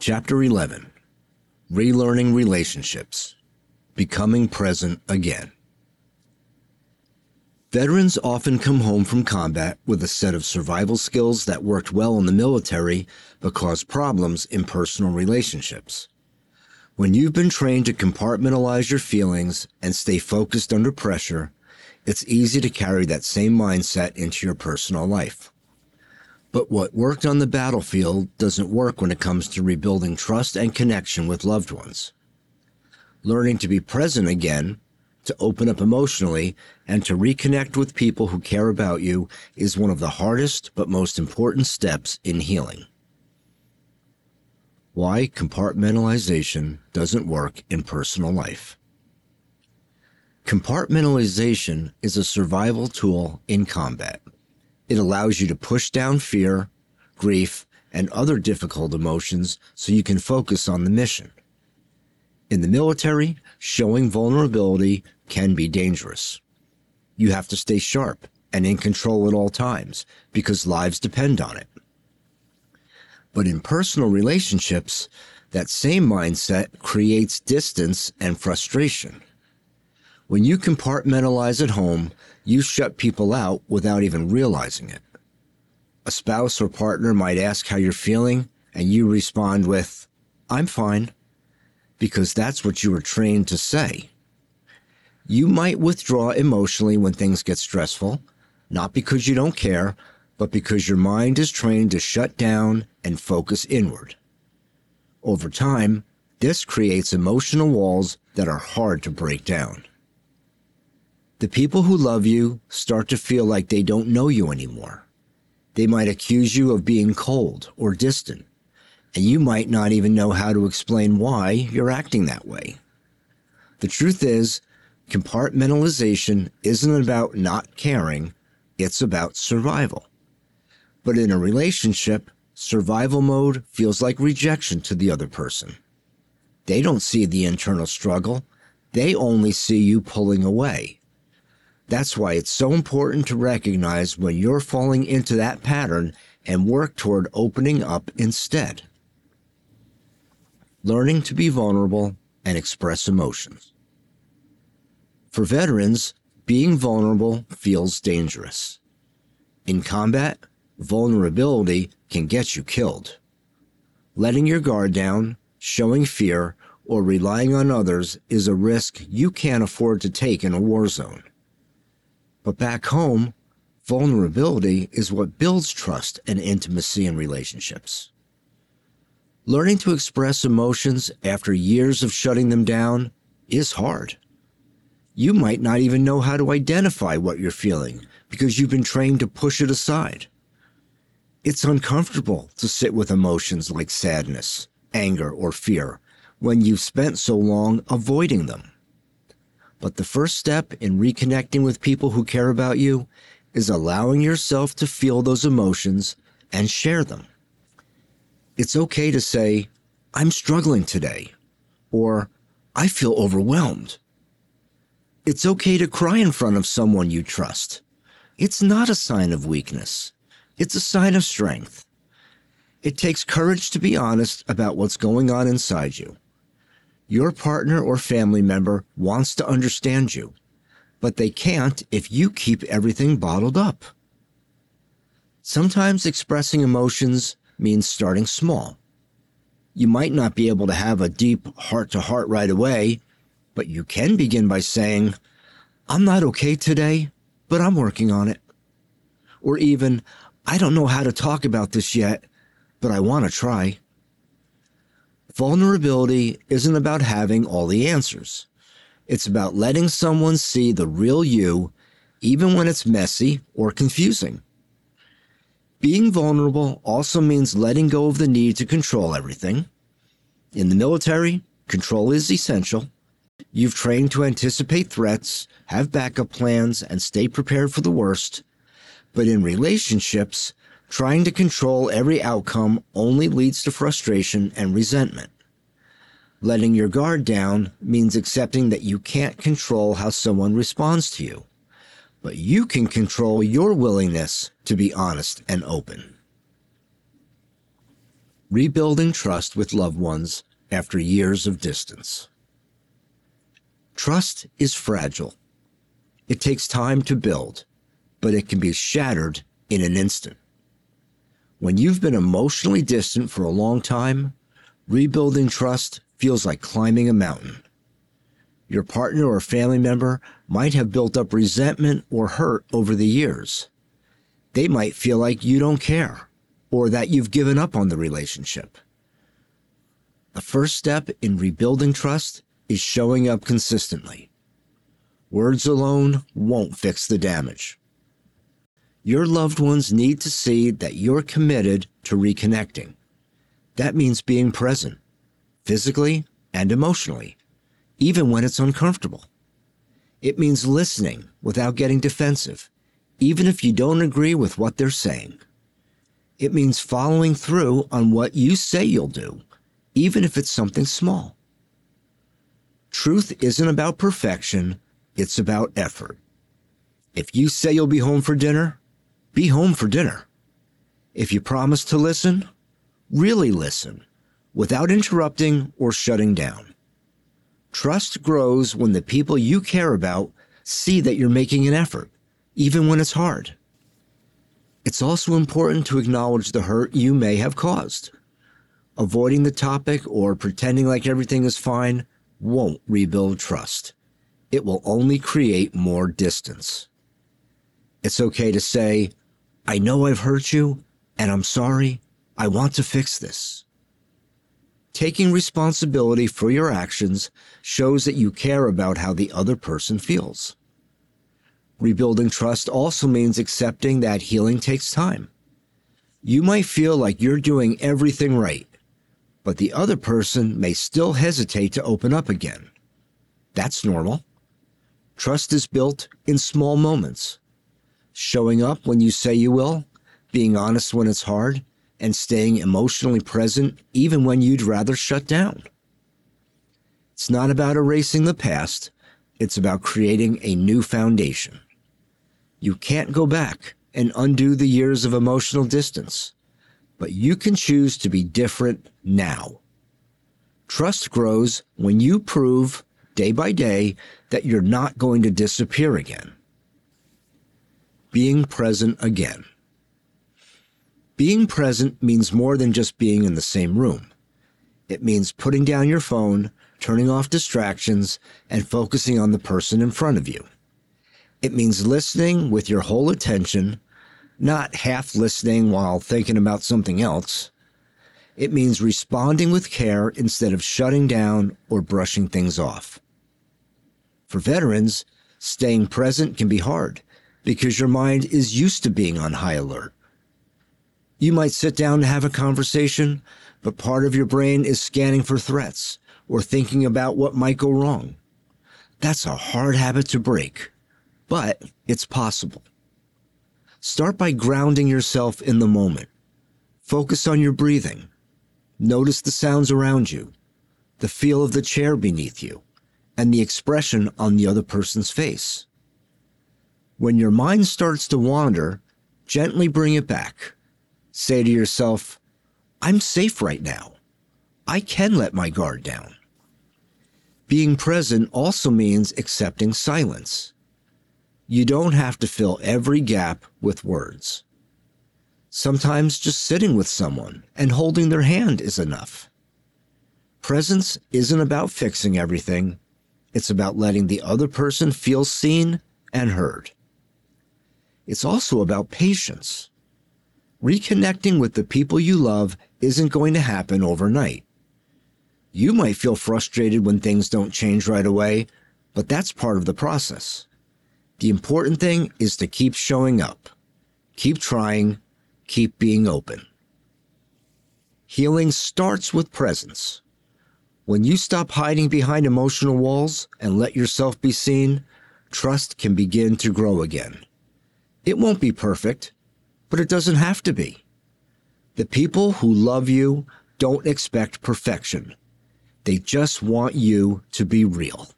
Chapter 11. Relearning Relationships. Becoming Present Again. Veterans often come home from combat with a set of survival skills that worked well in the military but caused problems in personal relationships. When you've been trained to compartmentalize your feelings and stay focused under pressure, it's easy to carry that same mindset into your personal life. But what worked on the battlefield doesn't work when it comes to rebuilding trust and connection with loved ones. Learning to be present again, to open up emotionally, and to reconnect with people who care about you is one of the hardest but most important steps in healing. Why compartmentalization doesn't work in personal life. Compartmentalization is a survival tool in combat. It allows you to push down fear, grief, and other difficult emotions so you can focus on the mission. In the military, showing vulnerability can be dangerous. You have to stay sharp and in control at all times because lives depend on it. But in personal relationships, that same mindset creates distance and frustration. When you compartmentalize at home, you shut people out without even realizing it. A spouse or partner might ask how you're feeling, and you respond with, "I'm fine," because that's what you were trained to say. You might withdraw emotionally when things get stressful, not because you don't care, but because your mind is trained to shut down and focus inward. Over time, this creates emotional walls that are hard to break down. The people who love you start to feel like they don't know you anymore. They might accuse you of being cold or distant, and you might not even know how to explain why you're acting that way. The truth is, compartmentalization isn't about not caring, it's about survival. But in a relationship, survival mode feels like rejection to the other person. They don't see the internal struggle, they only see you pulling away. That's why it's so important to recognize when you're falling into that pattern and work toward opening up instead. Learning to be vulnerable and express emotions. For veterans, being vulnerable feels dangerous. In combat, vulnerability can get you killed. Letting your guard down, showing fear, or relying on others is a risk you can't afford to take in a war zone. But back home, vulnerability is what builds trust and intimacy in relationships. Learning to express emotions after years of shutting them down is hard. You might not even know how to identify what you're feeling because you've been trained to push it aside. It's uncomfortable to sit with emotions like sadness, anger, or fear when you've spent so long avoiding them. But the first step in reconnecting with people who care about you is allowing yourself to feel those emotions and share them. It's okay to say, "I'm struggling today," or "I feel overwhelmed." It's okay to cry in front of someone you trust. It's not a sign of weakness. It's a sign of strength. It takes courage to be honest about what's going on inside you. Your partner or family member wants to understand you, but they can't if you keep everything bottled up. Sometimes expressing emotions means starting small. You might not be able to have a deep heart-to-heart right away, but you can begin by saying, "I'm not okay today, but I'm working on it." Or even, "I don't know how to talk about this yet, but I want to try." Vulnerability isn't about having all the answers. It's about letting someone see the real you, even when it's messy or confusing. Being vulnerable also means letting go of the need to control everything. In the military, control is essential. You've trained to anticipate threats, have backup plans, and stay prepared for the worst. But in relationships, trying to control every outcome only leads to frustration and resentment. Letting your guard down means accepting that you can't control how someone responds to you, but you can control your willingness to be honest and open. Rebuilding trust with loved ones after years of distance. Trust is fragile. It takes time to build, but it can be shattered in an instant. When you've been emotionally distant for a long time, rebuilding trust feels like climbing a mountain. Your partner or family member might have built up resentment or hurt over the years. They might feel like you don't care, or that you've given up on the relationship. The first step in rebuilding trust is showing up consistently. Words alone won't fix the damage. Your loved ones need to see that you're committed to reconnecting. That means being present, physically and emotionally, even when it's uncomfortable. It means listening without getting defensive, even if you don't agree with what they're saying. It means following through on what you say you'll do, even if it's something small. Truth isn't about perfection, it's about effort. If you say you'll be home for dinner, be home for dinner. If you promise to listen, really listen, without interrupting or shutting down. Trust grows when the people you care about see that you're making an effort, even when it's hard. It's also important to acknowledge the hurt you may have caused. Avoiding the topic or pretending like everything is fine won't rebuild trust. It will only create more distance. It's okay to say, I know I've hurt you, and I'm sorry. I want to fix this. Taking responsibility for your actions shows that you care about how the other person feels. Rebuilding trust also means accepting that healing takes time. You might feel like you're doing everything right, but the other person may still hesitate to open up again. That's normal. Trust is built in small moments. Showing up when you say you will, being honest when it's hard, and staying emotionally present even when you'd rather shut down. It's not about erasing the past, it's about creating a new foundation. You can't go back and undo the years of emotional distance, but you can choose to be different now. Trust grows when you prove, day by day, that you're not going to disappear again. Being present again. Being present means more than just being in the same room. It means putting down your phone, turning off distractions, and focusing on the person in front of you. It means listening with your whole attention, not half listening while thinking about something else. It means responding with care instead of shutting down or brushing things off. For veterans, staying present can be hard because your mind is used to being on high alert. You might sit down to have a conversation, but part of your brain is scanning for threats or thinking about what might go wrong. That's a hard habit to break, but it's possible. Start by grounding yourself in the moment. Focus on your breathing. Notice the sounds around you, the feel of the chair beneath you, and the expression on the other person's face. When your mind starts to wander, gently bring it back. Say to yourself, I'm safe right now. I can let my guard down. Being present also means accepting silence. You don't have to fill every gap with words. Sometimes just sitting with someone and holding their hand is enough. Presence isn't about fixing everything. It's about letting the other person feel seen and heard. It's also about patience. Reconnecting with the people you love isn't going to happen overnight. You might feel frustrated when things don't change right away, but that's part of the process. The important thing is to keep showing up, keep trying, keep being open. Healing starts with presence. When you stop hiding behind emotional walls and let yourself be seen, trust can begin to grow again. It won't be perfect, but it doesn't have to be. The people who love you don't expect perfection. They just want you to be real.